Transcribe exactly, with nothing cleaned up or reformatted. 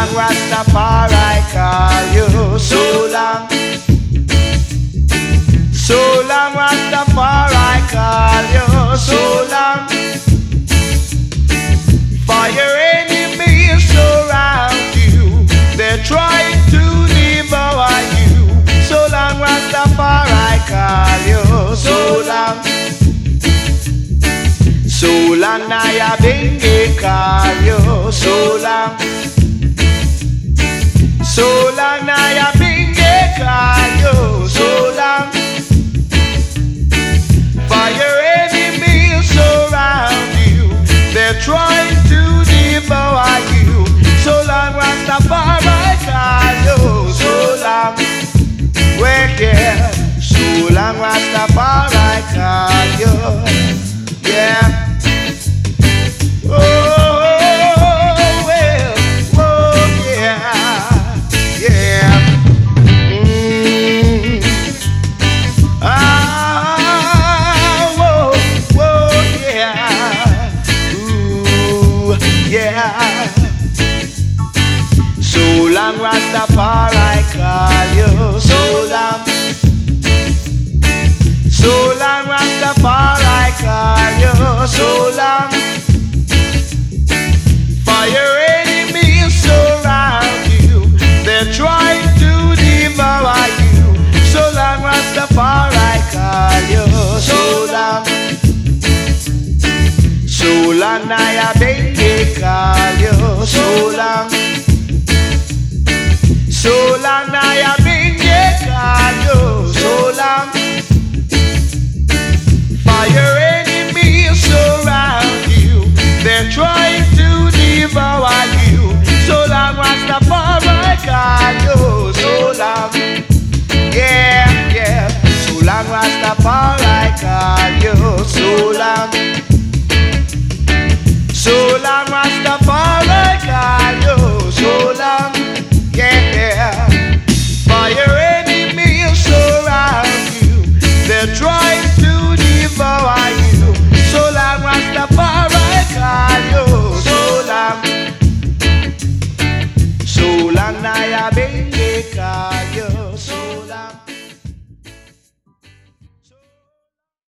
long Rastafari call you. So long. So long Rastafari call you. So long. For your enemies surround you. They're trying to devour you. So long Rastafari call you. So long. So long Naya Bengue call you. So long. So long Naya Bengue call you. So long. For your enemies surround you. They're trying to devour you. So long Rastafari call you. So long. Wicked. So long Rastafari call you. Yeah. Oh, well, oh, yeah, yeah. Mm. Ah, whoa, whoa, yeah. Ooh, yeah. So long Rastafari call you. So long. So long Rastafari call you. So long. For your enemies surround you. They're trying to devour you. So long Rastafari call you. So long. So long Naya Bengue call you. So long. So long Naya Bengue call you. So long. For your enemies surround you. They're trying to devour you. So long Rastafari call you. So long. Yeah, yeah. So long Rastafari call you. So long.